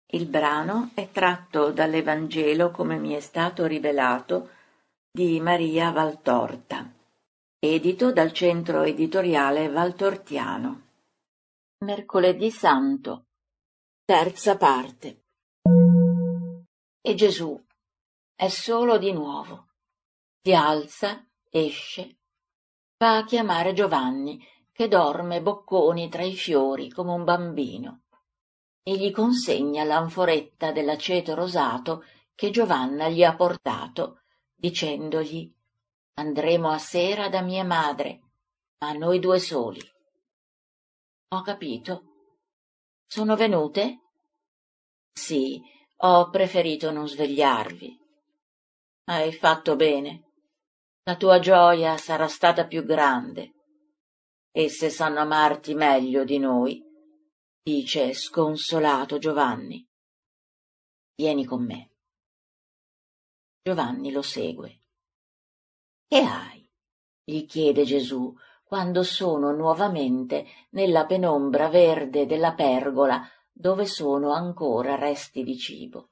Il brano è tratto dall'Evangelo come mi è stato rivelato di Maria Valtorta, edito dal Centro Editoriale Valtortiano. Mercoledì Santo, terza parte. E Gesù è solo di nuovo. Si alza, esce, va a chiamare Giovanni, che dorme bocconi tra i fiori come un bambino, e gli consegna l'anforetta dell'aceto rosato che Giovanna gli ha portato, dicendogli: «Andremo a sera da mia madre, ma noi due soli». «Ho capito. Sono venute?» «Sì, ho preferito non svegliarvi». «Hai fatto bene. La tua gioia sarà stata più grande. Esse sanno amarti meglio di noi», dice sconsolato Giovanni. «Vieni con me». Giovanni lo segue. «Che hai?» gli chiede Gesù quando sono nuovamente nella penombra verde della pergola dove sono ancora resti di cibo.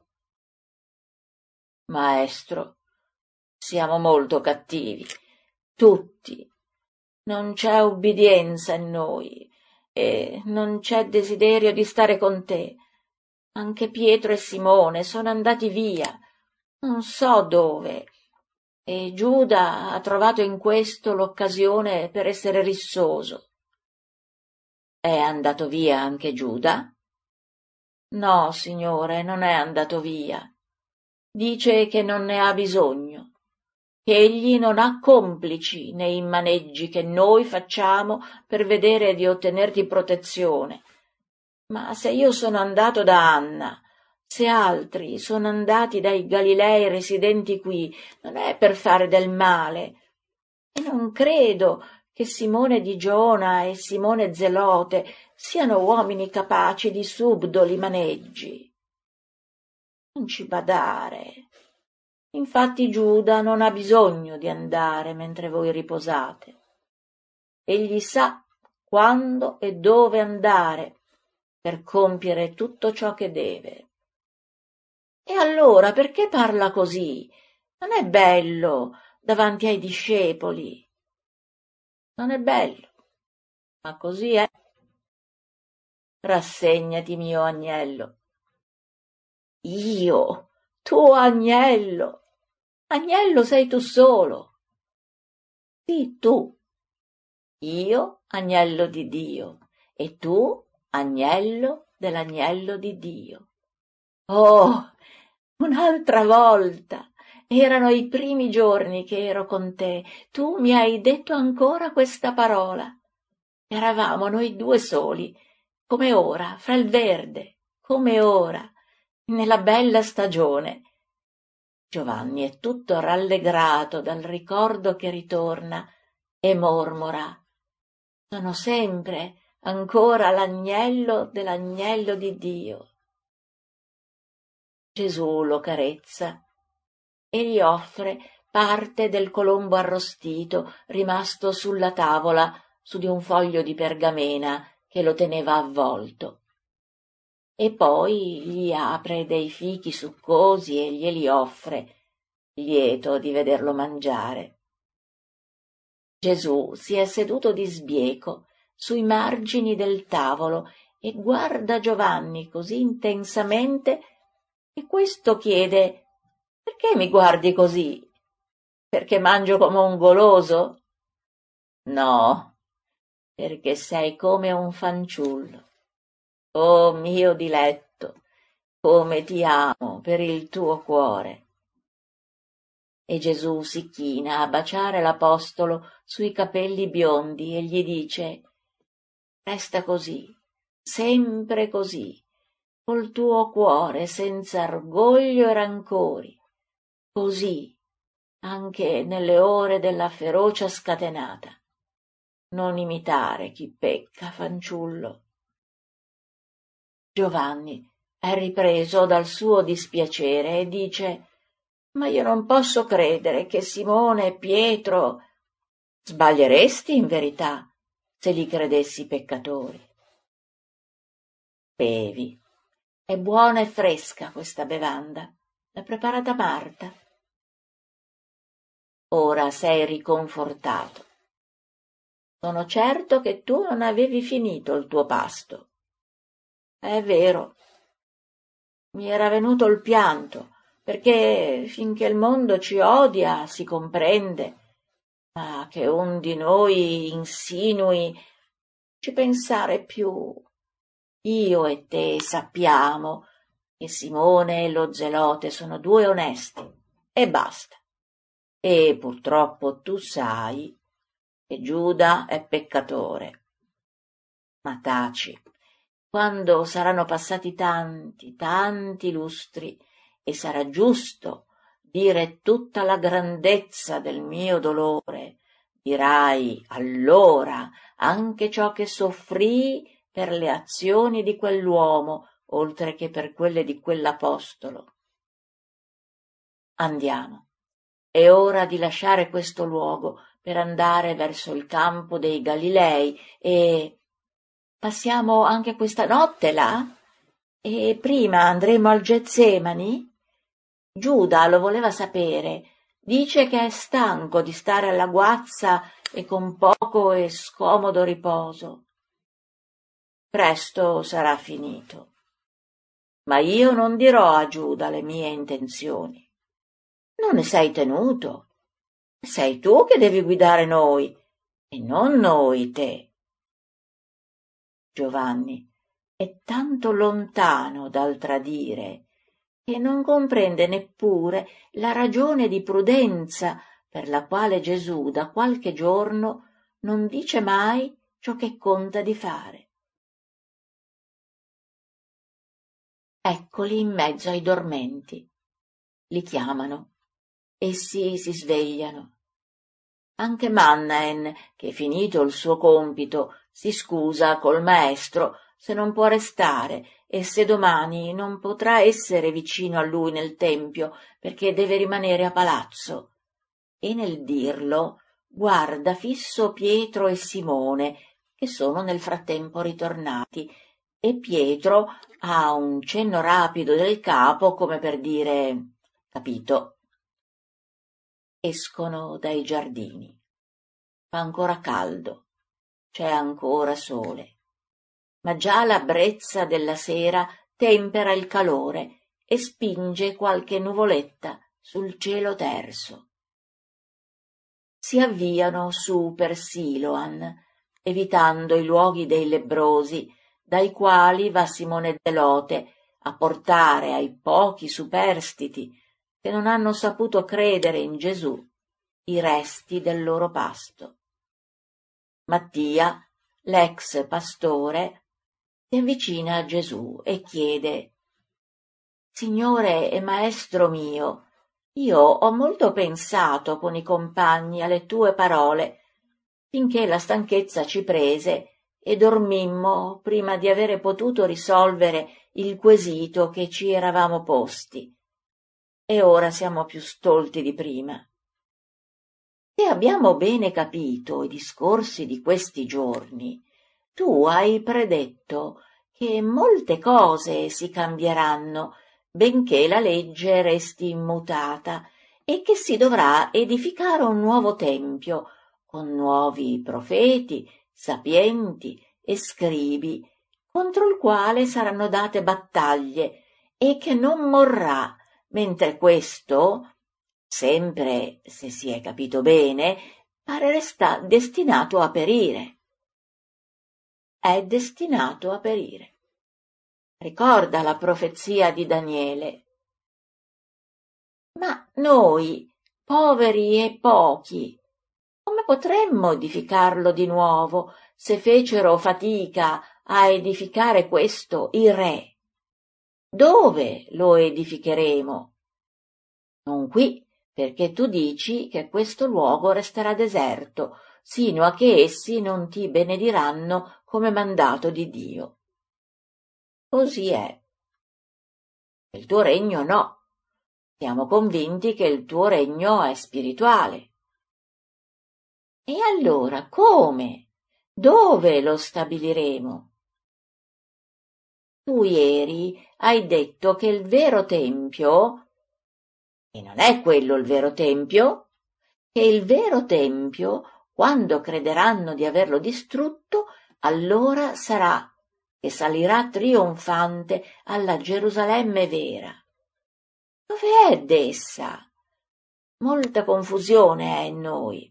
«Maestro, siamo molto cattivi, tutti. Non c'è ubbidienza in noi e non c'è desiderio di stare con te. Anche Pietro e Simone sono andati via, non so dove, e Giuda ha trovato in questo l'occasione per essere rissoso». «È andato via anche Giuda?» «No, Signore, non è andato via. Dice che non ne ha bisogno, che egli non ha complici nei maneggi che noi facciamo per vedere di ottenerti protezione. Ma se io sono andato da Anna, se altri sono andati dai Galilei residenti qui, non è per fare del male. E non credo che Simone di Giona e Simone Zelote siano uomini capaci di subdoli maneggi. Non ci badare. Infatti Giuda non ha bisogno di andare mentre voi riposate. Egli sa quando e dove andare per compiere tutto ciò che deve». «E allora perché parla così? Non è bello davanti ai discepoli». «Non è bello, ma così è. Rassegnati, mio agnello». «Io, tuo agnello? Agnello sei tu solo». «Sì, tu. Io, agnello di Dio, e tu, agnello dell'agnello di Dio». «Oh, un'altra volta! Erano i primi giorni che ero con te. Tu mi hai detto ancora questa parola. Eravamo noi due soli, come ora, fra il verde, come ora, nella bella stagione». Giovanni è tutto rallegrato dal ricordo che ritorna e mormora: «Sono sempre ancora l'agnello dell'agnello di Dio». Gesù lo carezza e gli offre parte del colombo arrostito rimasto sulla tavola su di un foglio di pergamena che lo teneva avvolto, e poi gli apre dei fichi succosi e glieli offre, lieto di vederlo mangiare. Gesù si è seduto di sbieco sui margini del tavolo e guarda Giovanni così intensamente che questo chiede: «Perché mi guardi così? Perché mangio come un goloso?» «No, perché sei come un fanciullo. Oh mio diletto, come ti amo per il tuo cuore». E Gesù si china a baciare l'apostolo sui capelli biondi e gli dice: «Resta così, sempre così, col tuo cuore senza orgoglio e rancori, così anche nelle ore della ferocia scatenata. Non imitare chi pecca, fanciullo». Giovanni è ripreso dal suo dispiacere e dice: «Ma io non posso credere che Simone e Pietro…» «Sbaglieresti in verità se li credessi peccatori». «Bevi, È buona e fresca questa bevanda. L'ha preparata Marta. Ora sei riconfortato. Sono certo che tu non avevi finito il tuo pasto. È vero. Mi era venuto il pianto, perché finché il mondo ci odia si comprende, ma che un di noi insinui ci pensare più. Io e te sappiamo che Simone e lo Zelote sono due onesti, e basta. E purtroppo tu sai che Giuda è peccatore. Ma taci, quando saranno passati tanti, tanti lustri e sarà giusto dire tutta la grandezza del mio dolore, dirai allora anche ciò che soffrii per le azioni di quell'uomo, oltre che per quelle di quell'apostolo. Andiamo. È ora di lasciare questo luogo per andare verso il campo dei Galilei e passiamo anche questa notte là? E prima andremo al Getsemani? Giuda lo voleva sapere. Dice che è stanco di stare alla guazza e con poco e scomodo riposo. Presto sarà finito. Ma io non dirò a Giuda le mie intenzioni. Non ne sei tenuto. Sei tu che devi guidare noi, e non noi te. Giovanni è tanto lontano dal tradire che non comprende neppure la ragione di prudenza per la quale Gesù da qualche giorno non dice mai ciò che conta di fare. Eccoli in mezzo ai dormenti. Li chiamano. Essi si svegliano. Anche Mannaen, che finito il suo compito, si scusa col maestro se non può restare e se domani non potrà essere vicino a lui nel tempio perché deve rimanere a palazzo. E nel dirlo guarda fisso Pietro e Simone, che sono nel frattempo ritornati, e Pietro ha un cenno rapido del capo come per dire «Capito». Escono dai giardini. Fa ancora caldo, c'è ancora sole, ma già la brezza della sera tempera il calore e spinge qualche nuvoletta sul cielo terso. Si avviano su per Siloan, evitando i luoghi dei lebbrosi, dai quali va Simone Zelote a portare ai pochi superstiti che non hanno saputo credere in Gesù i resti del loro pasto. Mattia, l'ex pastore, si avvicina a Gesù e chiede: «Signore e maestro mio, io ho molto pensato con i compagni alle tue parole, finché la stanchezza ci prese e dormimmo prima di avere potuto risolvere il quesito che ci eravamo posti. E ora siamo più stolti di prima. Se abbiamo bene capito i discorsi di questi giorni, tu hai predetto che molte cose si cambieranno, benché la legge resti immutata, e che si dovrà edificare un nuovo tempio, con nuovi profeti, sapienti e scribi, contro il quale saranno date battaglie, e che non morrà, mentre questo, sempre se si è capito bene, pare resta destinato a perire. È destinato a perire. Ricorda la profezia di Daniele. Ma noi, poveri e pochi, come potremmo edificarlo di nuovo se fecero fatica a edificare questo i re? Dove lo edificheremo? Non qui, perché tu dici che questo luogo resterà deserto, sino a che essi non ti benediranno come mandato di Dio. Così è. Il tuo regno no. Siamo convinti che il tuo regno è spirituale. E allora come? Dove lo stabiliremo? Tu ieri hai detto che il vero tempio, e non è quello il vero tempio, che il vero tempio, quando crederanno di averlo distrutto, allora sarà che salirà trionfante alla Gerusalemme vera. Dove è d'essa? Molta confusione è in noi.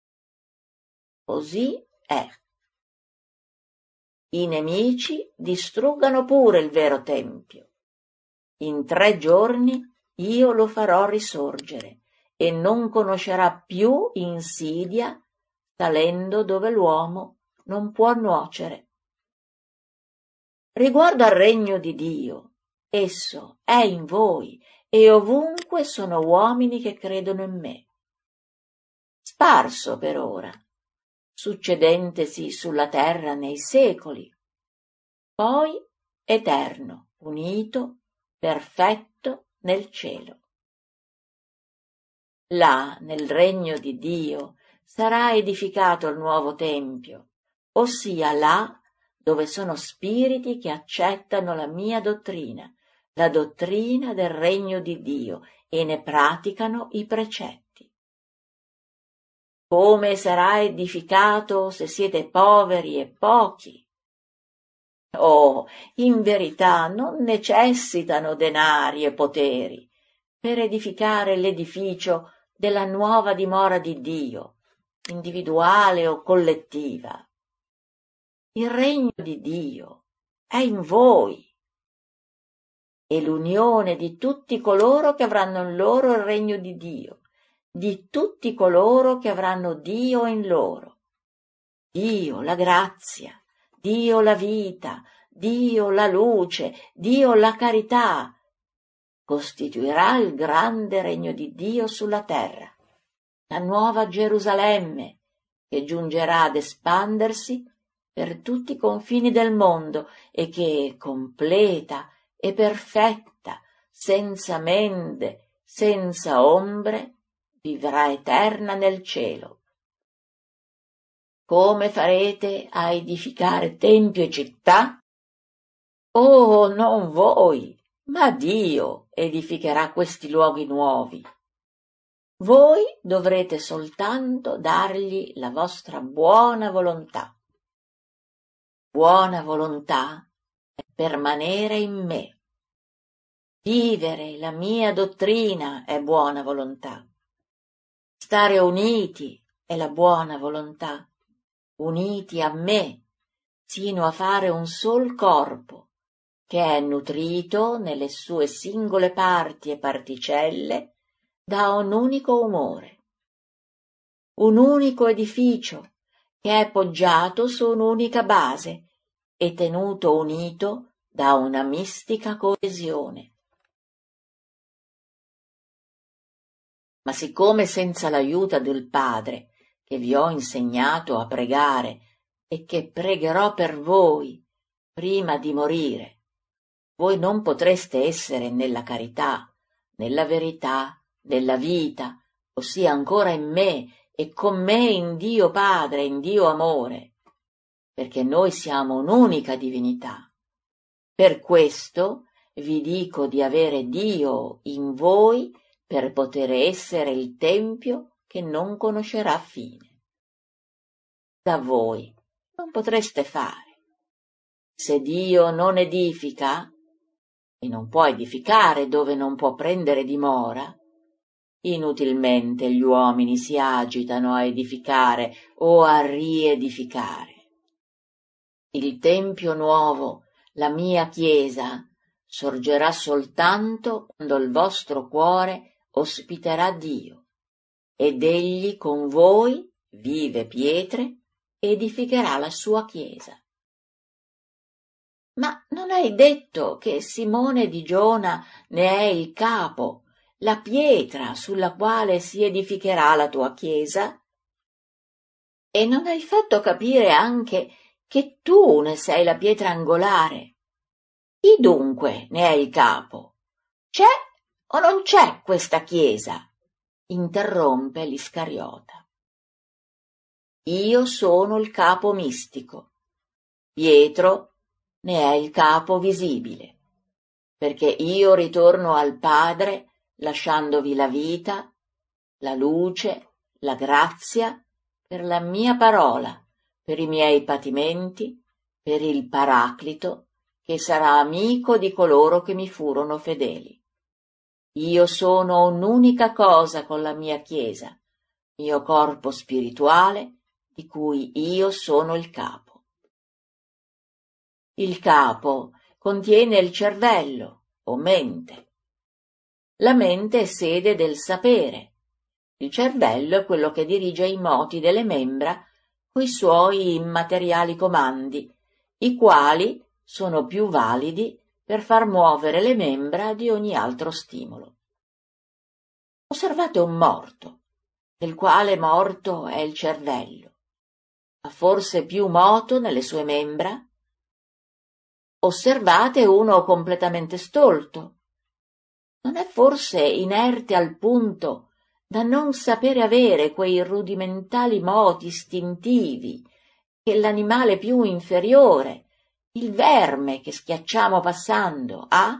Così è. I nemici distruggano pure il vero tempio. In 3 giorni io lo farò risorgere e non conoscerà più insidia, salendo dove l'uomo non può nuocere. Riguardo al regno di Dio, esso è in voi e ovunque sono uomini che credono in me. Sparso per ora, succedentesi sulla terra nei secoli, poi eterno, unito, perfetto nel cielo. Là, nel regno di Dio, sarà edificato il nuovo tempio, ossia là dove sono spiriti che accettano la mia dottrina, la dottrina del regno di Dio, e ne praticano i precetti. Come sarà edificato se siete poveri e pochi? Oh, in verità non necessitano denari e poteri per edificare l'edificio della nuova dimora di Dio, individuale o collettiva. Il regno di Dio è in voi e l'unione di tutti coloro che avranno in loro il regno di Dio, di tutti coloro che avranno Dio in loro. Dio la grazia, Dio la vita, Dio la luce, Dio la carità, costituirà il grande regno di Dio sulla terra, la nuova Gerusalemme, che giungerà ad espandersi per tutti i confini del mondo e che, completa e perfetta, senza mende, senza ombre, vivrà eterna nel cielo. Come farete a edificare tempio e città? Oh, non voi, ma Dio edificherà questi luoghi nuovi. Voi dovrete soltanto dargli la vostra buona volontà. Buona volontà è permanere in me. Vivere la mia dottrina è buona volontà. Stare uniti è la buona volontà, uniti a me, sino a fare un sol corpo, che è nutrito nelle sue singole parti e particelle da un unico umore, un unico edificio che è poggiato su un'unica base e tenuto unito da una mistica coesione. Ma siccome senza l'aiuto del Padre, che vi ho insegnato a pregare e che pregherò per voi prima di morire, voi non potreste essere nella carità, nella verità, nella vita, ossia ancora in me e con me in Dio Padre, in Dio Amore, perché noi siamo un'unica divinità. Per questo vi dico di avere Dio in voi per poter essere il tempio che non conoscerà fine. Da voi non potreste fare. Se Dio non edifica, e non può edificare dove non può prendere dimora, inutilmente gli uomini si agitano a edificare o a riedificare. Il tempio nuovo, la mia chiesa, sorgerà soltanto quando il vostro cuore ospiterà Dio, ed egli con voi, vive pietre, edificherà la sua chiesa. Ma non hai detto che Simone di Giona ne è il capo, la pietra sulla quale si edificherà la tua chiesa? E non hai fatto capire anche che tu ne sei la pietra angolare? Chi dunque ne è il capo? C'è o non c'è questa chiesa? Interrompe l'Iscariota. Io sono il capo mistico. Pietro, né è il capo visibile, perché io ritorno al Padre lasciandovi la vita, la luce, la grazia, per la mia parola, per i miei patimenti, per il Paraclito, che sarà amico di coloro che mi furono fedeli. Io sono un'unica cosa con la mia Chiesa, mio corpo spirituale, di cui io sono il capo. Il capo contiene il cervello, o mente. La mente è sede del sapere. Il cervello è quello che dirige i moti delle membra coi suoi immateriali comandi, i quali sono più validi per far muovere le membra di ogni altro stimolo. Osservate un morto, del quale morto è il cervello. Ha forse più moto nelle sue membra? Osservate uno completamente stolto. Non è forse inerte al punto da non sapere avere quei rudimentali moti istintivi che l'animale più inferiore, il verme che schiacciamo passando, ha?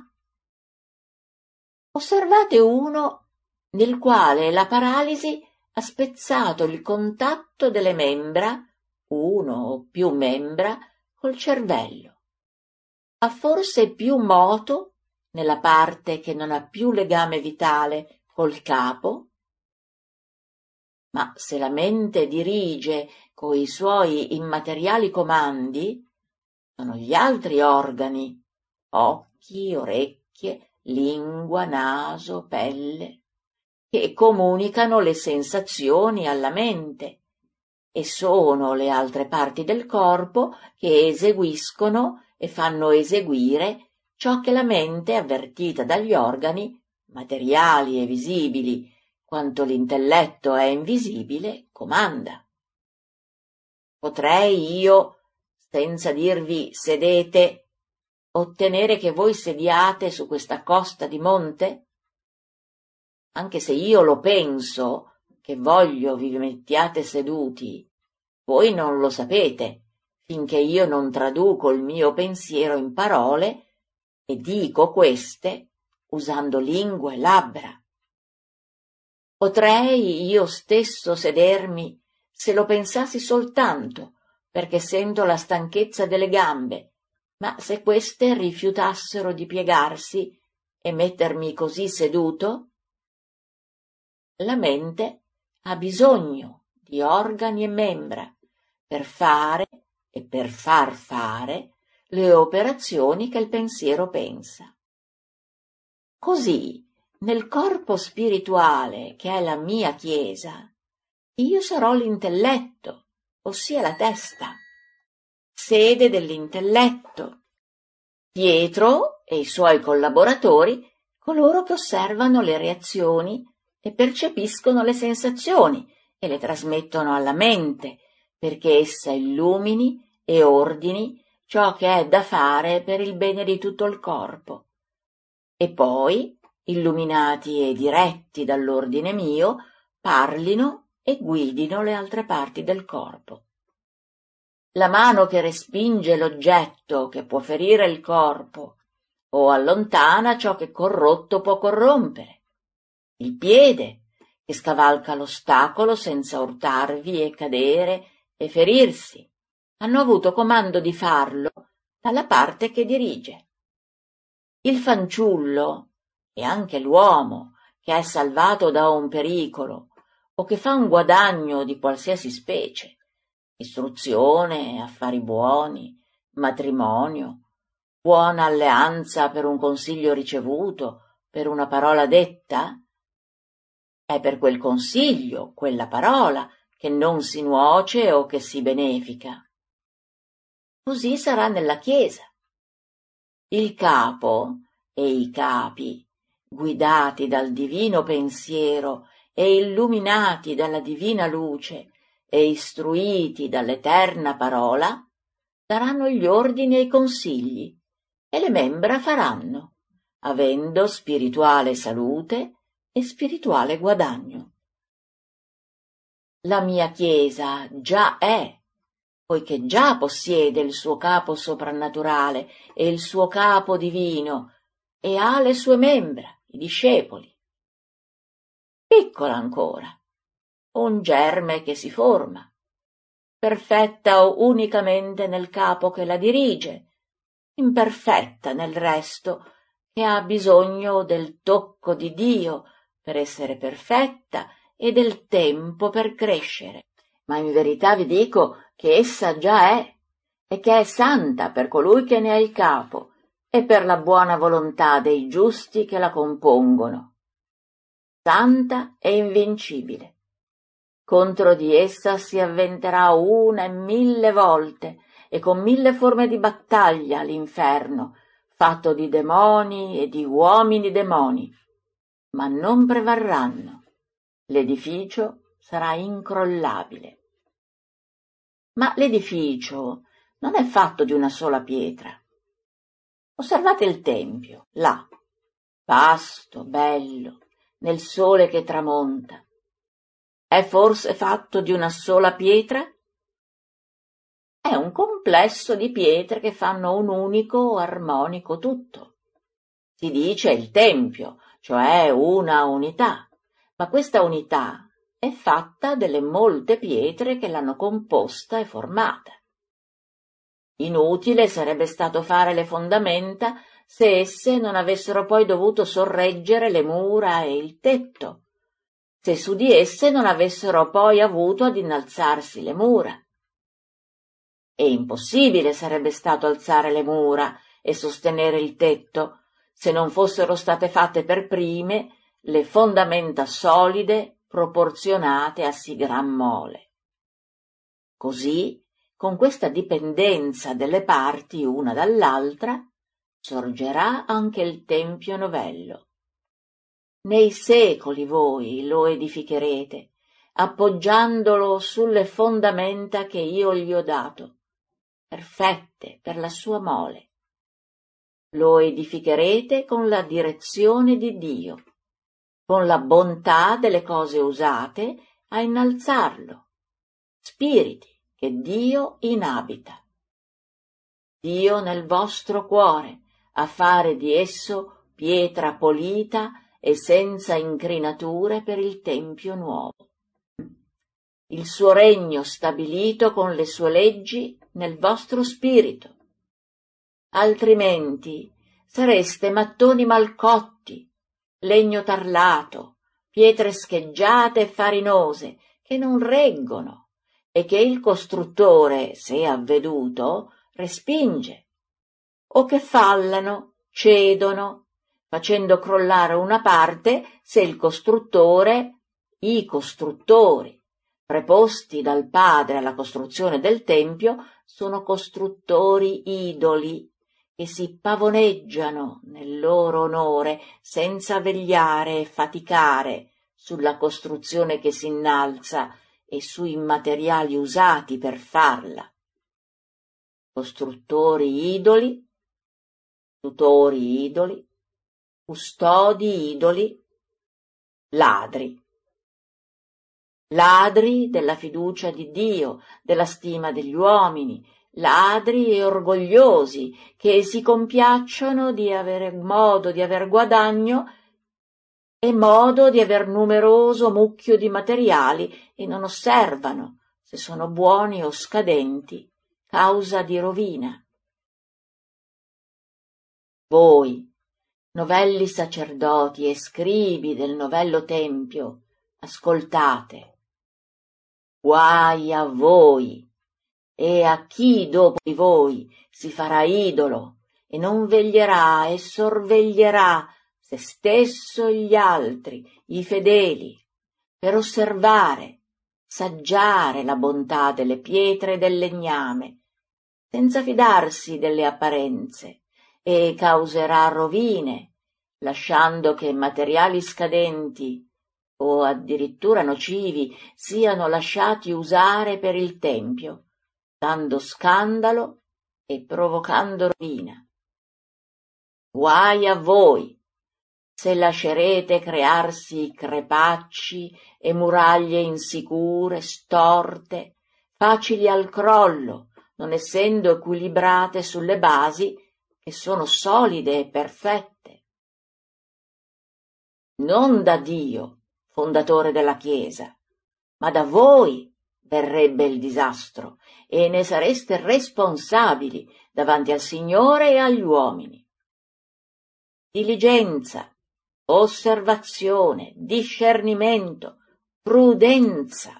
Osservate uno nel quale la paralisi ha spezzato il contatto delle membra, uno o più membra, col cervello. Ha forse più moto nella parte che non ha più legame vitale col capo? Ma se la mente dirige coi suoi immateriali comandi, sono gli altri organi, occhi, orecchie, lingua, naso, pelle, che comunicano le sensazioni alla mente, e sono le altre parti del corpo che eseguiscono e fanno eseguire ciò che la mente, avvertita dagli organi, materiali e visibili, quanto l'intelletto è invisibile, comanda. Potrei io, senza dirvi sedete, ottenere che voi sediate su questa costa di monte? Anche se io lo penso, che voglio vi mettiate seduti, voi non lo sapete, finché io non traduco il mio pensiero in parole e dico queste usando lingua e labbra. Potrei io stesso sedermi se lo pensassi soltanto, perché sento la stanchezza delle gambe, ma se queste rifiutassero di piegarsi e mettermi così seduto? La mente ha bisogno di organi e membra per fare e per far fare le operazioni che il pensiero pensa. Così, nel corpo spirituale che è la mia Chiesa, io sarò l'intelletto, ossia la testa, sede dell'intelletto, Pietro e i suoi collaboratori, coloro che osservano le reazioni e percepiscono le sensazioni e le trasmettono alla mente, perché essa illumini e ordini ciò che è da fare per il bene di tutto il corpo. E poi, illuminati e diretti dall'ordine mio, parlino e guidino le altre parti del corpo. La mano che respinge l'oggetto che può ferire il corpo o allontana ciò che corrotto può corrompere. Il piede che scavalca l'ostacolo senza urtarvi e cadere e ferirsi. Hanno avuto comando di farlo dalla parte che dirige. Il fanciullo e anche l'uomo che è salvato da un pericolo o che fa un guadagno di qualsiasi specie, istruzione, affari buoni, matrimonio, buona alleanza per un consiglio ricevuto, per una parola detta, è per quel consiglio, quella parola, che non si nuoce o che si benefica. Così sarà nella Chiesa. Il capo e i capi, guidati dal divino pensiero e illuminati dalla divina luce e istruiti dall'eterna parola, daranno gli ordini e i consigli, e le membra faranno, avendo spirituale salute e spirituale guadagno. La mia Chiesa già è, poiché già possiede il suo capo soprannaturale e il suo capo divino, e ha le sue membra, i discepoli. Piccola ancora, un germe che si forma, perfetta unicamente nel capo che la dirige, imperfetta nel resto, che ha bisogno del tocco di Dio per essere perfetta e del tempo per crescere. Ma in verità vi dico che essa già è, e che è santa per colui che ne è il capo, e per la buona volontà dei giusti che la compongono. Santa e invincibile. Contro di essa si avventerà 1 e 1000 volte, e con 1000 forme di battaglia l'inferno, fatto di demoni e di uomini demoni, ma non prevarranno. L'edificio sarà incrollabile. Ma l'edificio non è fatto di una sola pietra. Osservate il tempio, là, vasto, bello, nel sole che tramonta. È forse fatto di una sola pietra? È un complesso di pietre che fanno un unico armonico tutto. Si dice il tempio, cioè una unità, ma questa unità è fatta delle molte pietre che l'hanno composta e formata. Inutile sarebbe stato fare le fondamenta se esse non avessero poi dovuto sorreggere le mura e il tetto, se su di esse non avessero poi avuto ad innalzarsi le mura. E impossibile sarebbe stato alzare le mura e sostenere il tetto se non fossero state fatte per prime le fondamenta solide proporzionate a sì gran mole. Così, con questa dipendenza delle parti una dall'altra, sorgerà anche il tempio novello. Nei secoli voi lo edificherete, appoggiandolo sulle fondamenta che io gli ho dato, perfette per la sua mole. Lo edificherete con la direzione di Dio, con la bontà delle cose usate a innalzarlo, spiriti che Dio inabita. Dio nel vostro cuore, a fare di esso pietra polita e senza incrinature per il tempio nuovo. Il suo regno stabilito con le sue leggi nel vostro spirito. Altrimenti sareste mattoni malcotti, legno tarlato, pietre scheggiate e farinose che non reggono e che il costruttore, se avveduto, respinge, o che fallano, cedono, facendo crollare una parte se il costruttore, i costruttori, preposti dal padre alla costruzione del tempio, sono costruttori idoli, che si pavoneggiano nel loro onore senza vegliare e faticare sulla costruzione che si innalza e sui materiali usati per farla. Costruttori idoli, tutori idoli, custodi idoli, ladri. Ladri della fiducia di Dio, della stima degli uomini, ladri e orgogliosi che si compiacciono di avere modo di aver guadagno e modo di aver numeroso mucchio di materiali e non osservano se sono buoni o scadenti, causa di rovina. Voi, novelli sacerdoti e scribi del novello tempio, ascoltate. Guai a voi e a chi dopo di voi si farà idolo e non veglierà e sorveglierà se stesso e gli altri, i fedeli, per osservare, saggiare la bontà delle pietre e del legname, senza fidarsi delle apparenze, e causerà rovine, lasciando che materiali scadenti o addirittura nocivi siano lasciati usare per il tempio, dando scandalo e provocando rovina. Guai a voi se lascerete crearsi crepacci e muraglie insicure, storte, facili al crollo, non essendo equilibrate sulle basi che sono solide e perfette. Non da Dio, fondatore della Chiesa, ma da voi verrebbe il disastro e ne sareste responsabili davanti al Signore e agli uomini. Diligenza, osservazione, discernimento, prudenza.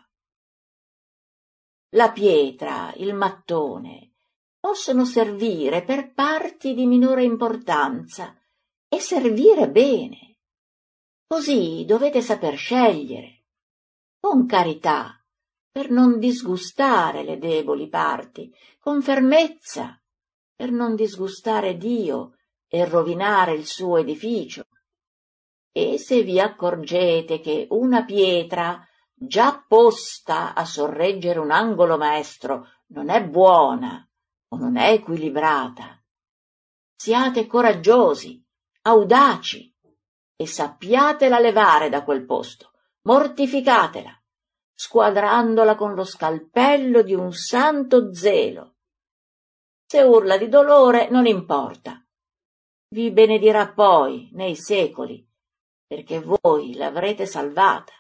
La pietra, il mattone, possono servire per parti di minore importanza e servire bene. Così dovete saper scegliere, con carità, per non disgustare le deboli parti, con fermezza, per non disgustare Dio e rovinare il suo edificio. E se vi accorgete che una pietra già posta a sorreggere un angolo maestro non è buona o non è equilibrata, siate coraggiosi, audaci e sappiatela levare da quel posto, mortificatela, squadrandola con lo scalpello di un santo zelo. Se urla di dolore non importa, vi benedirà poi nei secoli, perché voi l'avrete salvata.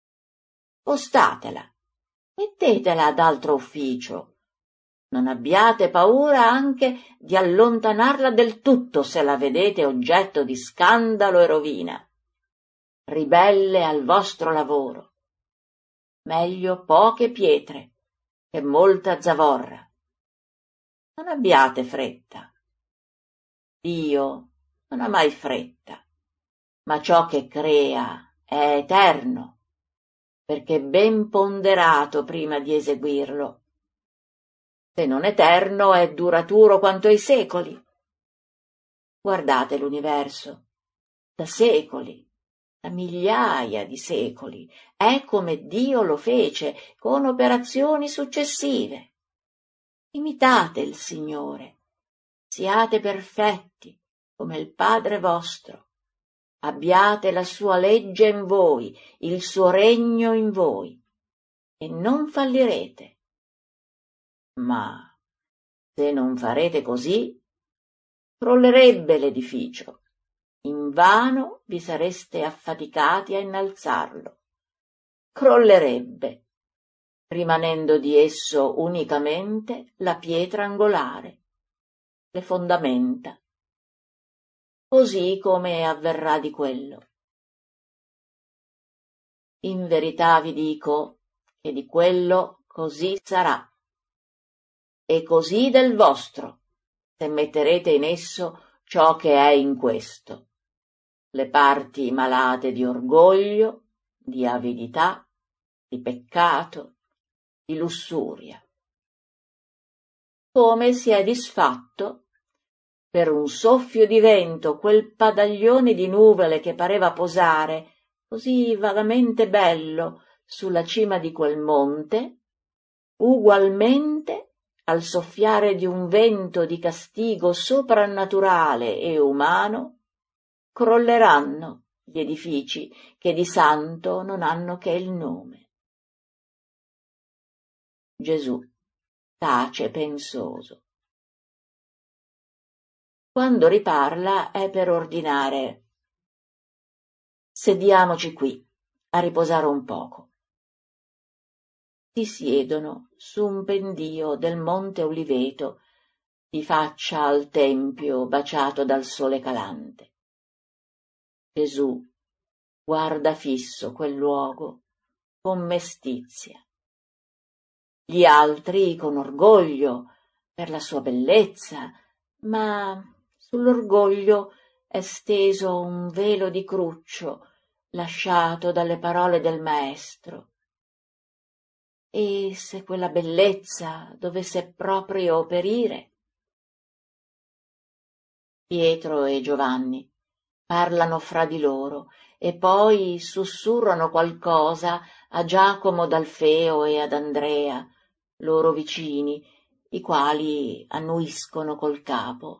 Spostatela, mettetela ad altro ufficio. Non abbiate paura anche di allontanarla del tutto se la vedete oggetto di scandalo e rovina, ribelle al vostro lavoro. Meglio poche pietre che molta zavorra. Non abbiate fretta. Dio non ha mai fretta, ma ciò che crea è eterno, perché ben ponderato prima di eseguirlo. Se non eterno, è duraturo quanto i secoli. Guardate l'universo, da secoli, da migliaia di secoli, è come Dio lo fece, con operazioni successive. Imitate il Signore, siate perfetti, come il Padre vostro. Abbiate la sua legge in voi, il suo regno in voi, e non fallirete. Ma se non farete così, crollerebbe l'edificio. Invano vi sareste affaticati a innalzarlo. Crollerebbe, rimanendo di esso unicamente la pietra angolare, le fondamenta. Così come avverrà di quello. In verità vi dico che di quello così sarà, e così del vostro, se metterete in esso ciò che è in questo, le parti malate di orgoglio, di avidità, di peccato, di lussuria. Come si è disfatto per un soffio di vento quel padaglione di nuvole che pareva posare, così vagamente bello, sulla cima di quel monte, ugualmente al soffiare di un vento di castigo soprannaturale e umano, crolleranno gli edifici che di santo non hanno che il nome. Gesù tace pensoso. Quando riparla è per ordinare: sediamoci qui, a riposare un poco. Si siedono su un pendio del Monte Oliveto, di faccia al tempio baciato dal sole calante. Gesù guarda fisso quel luogo con mestizia. Gli altri con orgoglio per la sua bellezza, ma sull'orgoglio è steso un velo di cruccio lasciato dalle parole del Maestro. E se quella bellezza dovesse proprio perire? Pietro e Giovanni parlano fra di loro e poi sussurrano qualcosa a Giacomo d'Alfeo e ad Andrea, loro vicini, i quali annuiscono col capo.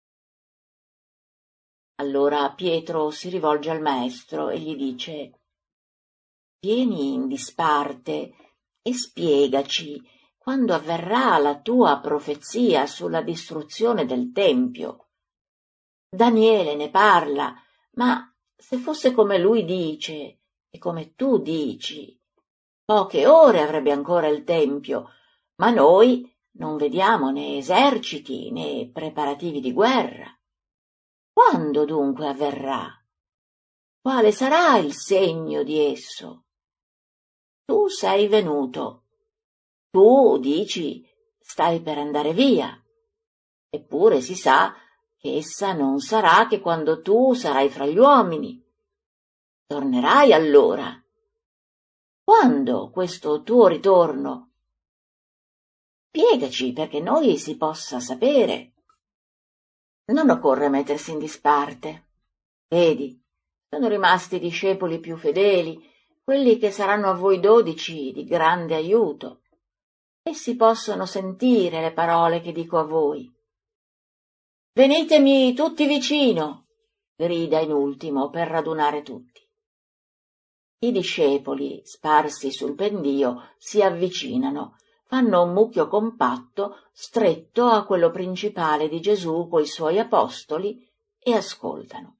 Allora Pietro si rivolge al maestro e gli dice: vieni in disparte e spiegaci quando avverrà la tua profezia sulla distruzione del Tempio. Daniele ne parla, ma se fosse come lui dice e come tu dici, poche ore avrebbe ancora il Tempio, ma noi non vediamo né eserciti né preparativi di guerra. Quando dunque avverrà? Quale sarà il segno di esso? Tu sei venuto. Tu dici stai per andare via. Eppure si sa che essa non sarà che quando tu sarai fra gli uomini. Tornerai allora. Quando questo tuo ritorno? Spiegaci perché noi si possa sapere. Non occorre mettersi in disparte. Vedi, sono rimasti i discepoli più fedeli, quelli che saranno a voi 12 di grande aiuto. Essi possono sentire le parole che dico a voi. Venitemi tutti vicino, grida in ultimo per radunare tutti. I discepoli, sparsi sul pendio, si avvicinano, fanno un mucchio compatto, stretto a quello principale di Gesù coi suoi apostoli, e ascoltano.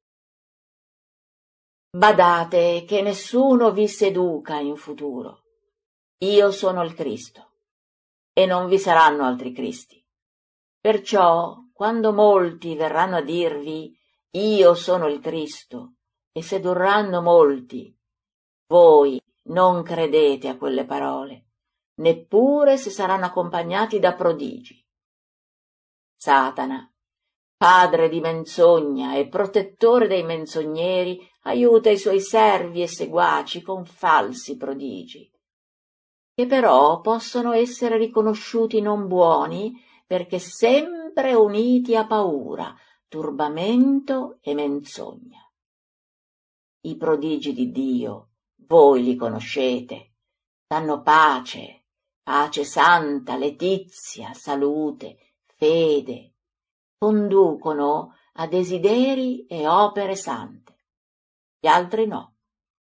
Badate che nessuno vi seduca in futuro. Io sono il Cristo, e non vi saranno altri Cristi. Perciò, quando molti verranno a dirvi «Io sono il Cristo», e sedurranno molti, voi non credete a quelle parole, neppure se saranno accompagnati da prodigi. Satana, padre di menzogna e protettore dei menzogneri, aiuta i suoi servi e seguaci con falsi prodigi, che però possono essere riconosciuti non buoni perché sempre uniti a paura, turbamento e menzogna. I prodigi di Dio, voi li conoscete, danno pace, pace santa, letizia, salute, fede, conducono a desideri e opere sante. Gli altri no.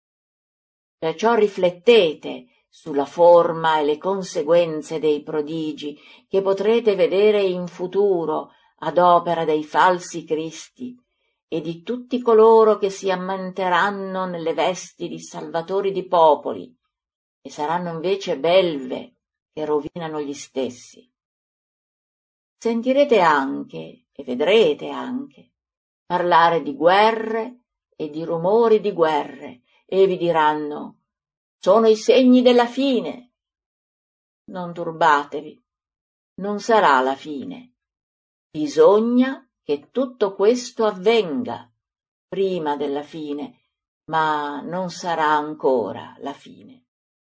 Perciò riflettete sulla forma e le conseguenze dei prodigi che potrete vedere in futuro ad opera dei falsi cristi e di tutti coloro che si ammanteranno nelle vesti di salvatori di popoli e saranno invece belve che rovinano gli stessi. Sentirete anche, e vedrete anche, parlare di guerre e di rumori di guerre, e vi diranno «Sono i segni della fine». Non turbatevi, non sarà la fine. Bisogna che tutto questo avvenga prima della fine, ma non sarà ancora la fine.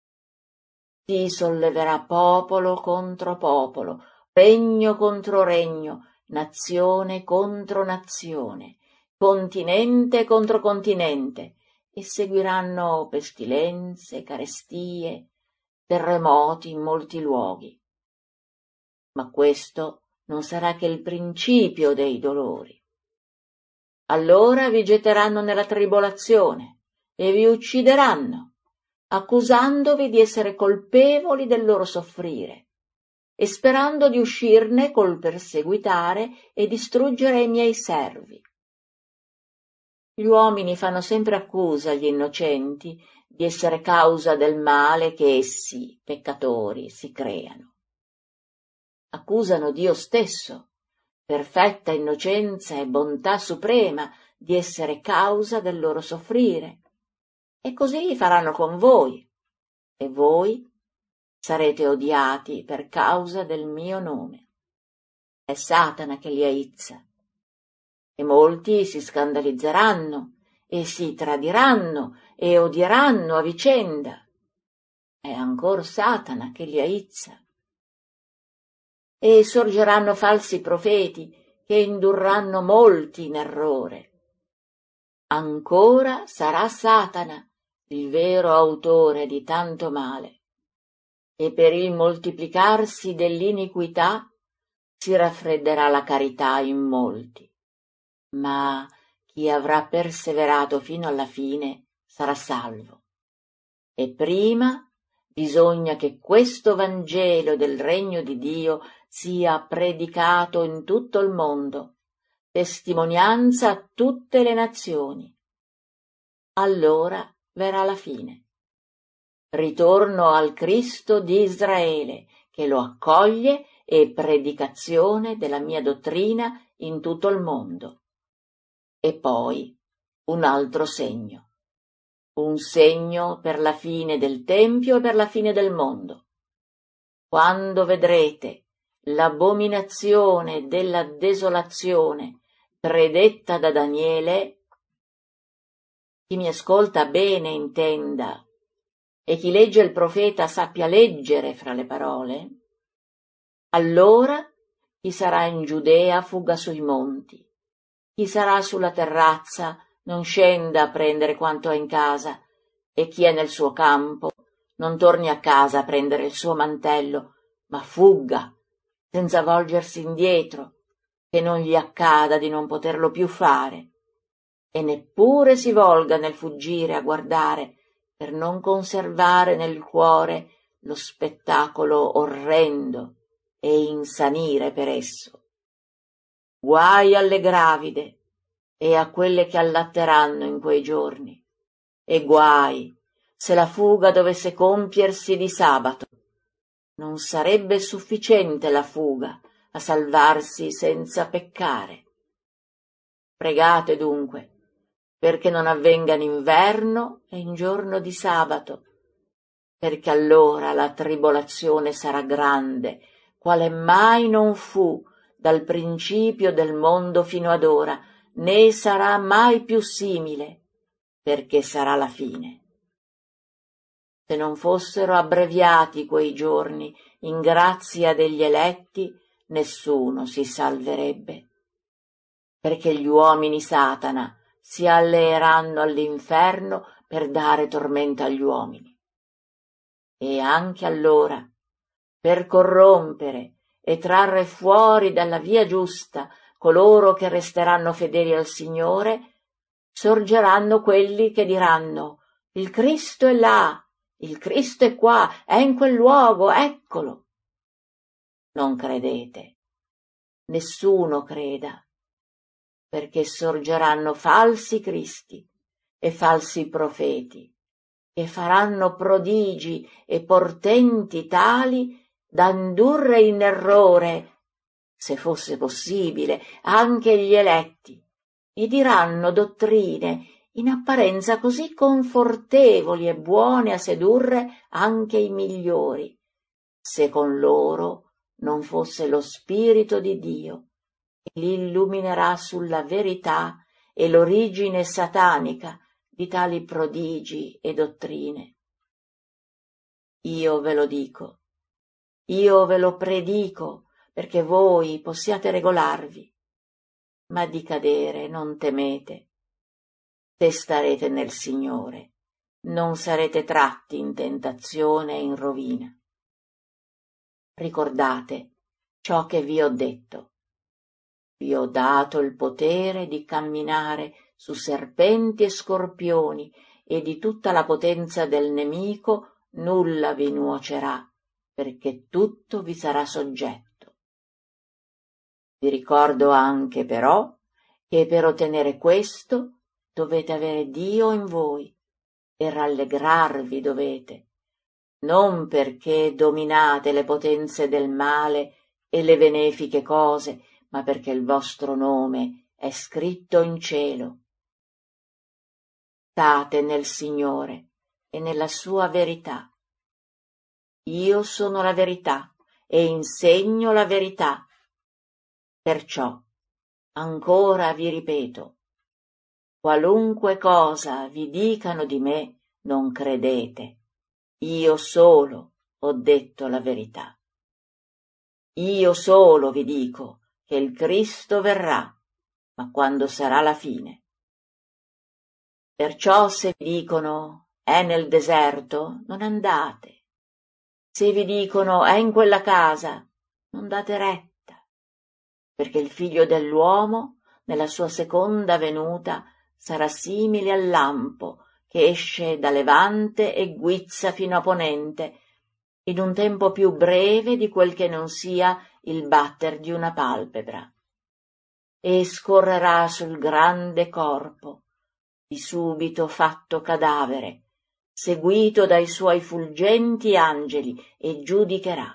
Si solleverà popolo contro popolo, regno contro regno, nazione contro nazione, continente contro continente, e seguiranno pestilenze, carestie, terremoti in molti luoghi. Ma questo non sarà che il principio dei dolori. Allora vi getteranno nella tribolazione e vi uccideranno, accusandovi di essere colpevoli del loro soffrire e sperando di uscirne col perseguitare e distruggere i miei servi. Gli uomini fanno sempre accusa agli innocenti di essere causa del male che essi, peccatori, si creano. Accusano Dio stesso, perfetta innocenza e bontà suprema, di essere causa del loro soffrire. E così faranno con voi, e voi sarete odiati per causa del mio nome. È Satana che li aizza. E molti si scandalizzeranno, e si tradiranno, e odieranno a vicenda. È ancor Satana che li aizza. E sorgeranno falsi profeti, che indurranno molti in errore. Ancora sarà Satana il vero autore di tanto male, e per il moltiplicarsi dell'iniquità si raffredderà la carità in molti. Ma chi avrà perseverato fino alla fine sarà salvo. E prima Bisogna che questo Vangelo del Regno di Dio sia predicato in tutto il mondo, testimonianza a tutte le nazioni. Allora verrà la fine. Ritorno al Cristo di Israele, che lo accoglie, e predicazione della mia dottrina in tutto il mondo. E poi un altro segno. Un segno per la fine del Tempio e per la fine del mondo. Quando vedrete l'abominazione della desolazione predetta da Daniele, chi mi ascolta bene intenda, e chi legge il profeta sappia leggere fra le parole, allora chi sarà in Giudea fugga sui monti, chi sarà sulla terrazza non scenda a prendere quanto ha in casa, e chi è nel suo campo non torni a casa a prendere il suo mantello, ma fugga, senza volgersi indietro, che non gli accada di non poterlo più fare, e neppure si volga nel fuggire a guardare, per non conservare nel cuore lo spettacolo orrendo e insanire per esso. Guai alle gravide e a quelle che allatteranno in quei giorni, e guai se la fuga dovesse compiersi di sabato. Non sarebbe sufficiente la fuga a salvarsi senza peccare. Pregate dunque perché non avvenga in inverno e in giorno di sabato, perché allora la tribolazione sarà grande, quale mai non fu dal principio del mondo fino ad ora, né sarà mai più simile, perché sarà la fine. Se non fossero abbreviati quei giorni in grazia degli eletti, nessuno si salverebbe, perché gli uomini Satana si alleeranno all'inferno per dare tormento agli uomini. E anche allora, per corrompere e trarre fuori dalla via giusta coloro che resteranno fedeli al Signore, sorgeranno quelli che diranno: il Cristo è là, il Cristo è qua, è in quel luogo, eccolo. Non credete, nessuno creda, perché sorgeranno falsi cristi e falsi profeti, che faranno prodigi e portenti tali da indurre in errore, se fosse possibile, anche gli eletti, e diranno dottrine in apparenza così confortevoli e buone a sedurre anche i migliori, se con loro non fosse lo Spirito di Dio, che li illuminerà sulla verità e l'origine satanica di tali prodigi e dottrine. Io ve lo dico, io ve lo predico, perché voi possiate regolarvi, ma di cadere non temete. Se starete nel Signore, non sarete tratti in tentazione e in rovina. Ricordate ciò che vi ho detto. Vi ho dato il potere di camminare su serpenti e scorpioni, e di tutta la potenza del nemico nulla vi nuocerà, perché tutto vi sarà soggetto. Vi ricordo anche però che per ottenere questo dovete avere Dio in voi, e rallegrarvi dovete, non perché dominate le potenze del male e le benefiche cose, ma perché il vostro nome è scritto in cielo. State nel Signore e nella sua verità. Io sono la verità e insegno la verità. Perciò, ancora vi ripeto, qualunque cosa vi dicano di me, non credete. Io solo ho detto la verità. Io solo vi dico che il Cristo verrà, ma quando sarà la fine. Perciò se vi dicono è nel deserto, non andate. Se vi dicono è in quella casa, non date retta, perché il Figlio dell'uomo, nella sua seconda venuta, sarà simile al lampo che esce da levante e guizza fino a ponente, in un tempo più breve di quel che non sia il batter di una palpebra, e scorrerà sul grande corpo, di subito fatto cadavere, seguito dai suoi fulgenti angeli, e giudicherà.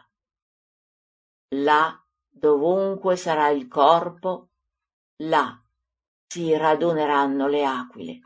Là, dovunque sarà il corpo, là si raduneranno le aquile.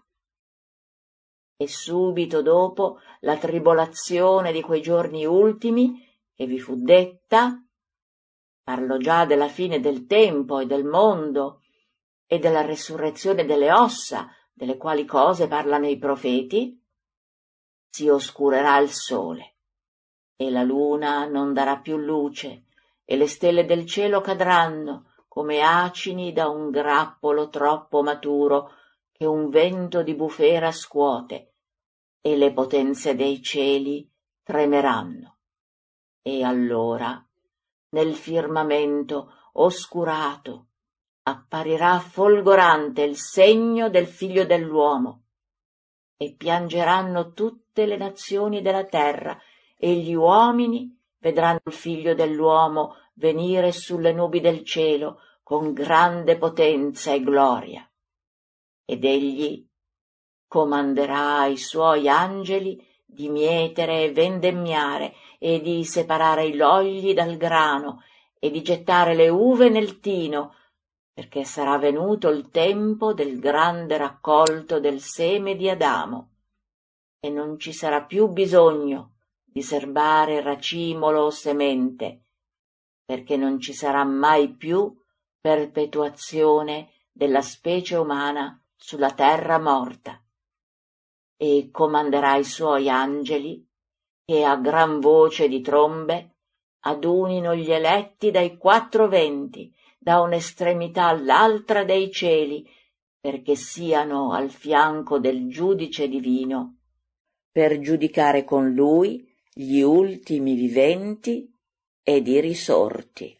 E subito dopo la tribolazione di quei giorni ultimi, che vi fu detta, parlo già della fine del tempo e del mondo, e della resurrezione delle ossa, delle quali cose parlano i profeti, si oscurerà il sole, e la luna non darà più luce, e le stelle del cielo cadranno come acini da un grappolo troppo maturo che un vento di bufera scuote, e le potenze dei cieli tremeranno. E allora, nel firmamento oscurato, apparirà folgorante il segno del Figlio dell'uomo, e piangeranno tutte le nazioni della terra, e gli uomini vedranno il Figlio dell'uomo venire sulle nubi del cielo con grande potenza e gloria. Ed egli comanderà ai suoi angeli di mietere e vendemmiare, e di separare i logli dal grano, e di gettare le uve nel tino, perché sarà venuto il tempo del grande raccolto del seme di Adamo, e non ci sarà più bisogno di serbare racimolo o semente, perché non ci sarà mai più perpetuazione della specie umana sulla terra morta. E comanderà i suoi angeli che a gran voce di trombe adunino gli eletti dai quattro venti, da un'estremità all'altra dei cieli, perché siano al fianco del giudice divino, per giudicare con lui gli ultimi viventi ed i risorti.